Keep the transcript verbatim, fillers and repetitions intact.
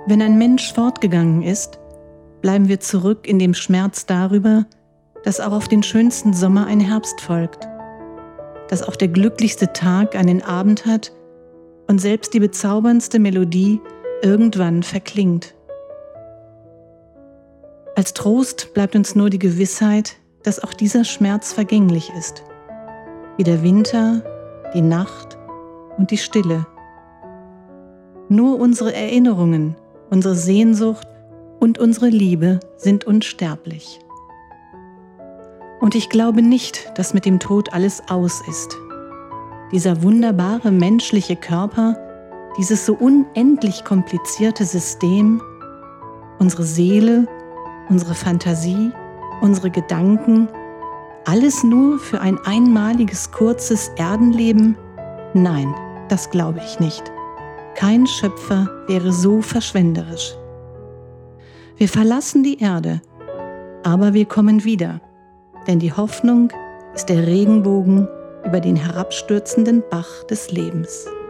Wenn ein Mensch fortgegangen ist, bleiben wir zurück in dem Schmerz darüber, dass auch auf den schönsten Sommer ein Herbst folgt, dass auch der glücklichste Tag einen Abend hat und selbst die bezauberndste Melodie irgendwann verklingt. Als Trost bleibt uns nur die Gewissheit, dass auch dieser Schmerz vergänglich ist, wie der Winter, die Nacht und die Stille. Nur unsere Erinnerungen, unsere Sehnsucht und unsere Liebe sind unsterblich. Und ich glaube nicht, dass mit dem Tod alles aus ist. Dieser wunderbare menschliche Körper, dieses so unendlich komplizierte System, unsere Seele, unsere Fantasie, unsere Gedanken, alles nur für ein einmaliges, kurzes Erdenleben? Nein, das glaube ich nicht. Kein Schöpfer wäre so verschwenderisch. Wir verlassen die Erde, aber wir kommen wieder, denn die Hoffnung ist der Regenbogen über den herabstürzenden Bach des Lebens.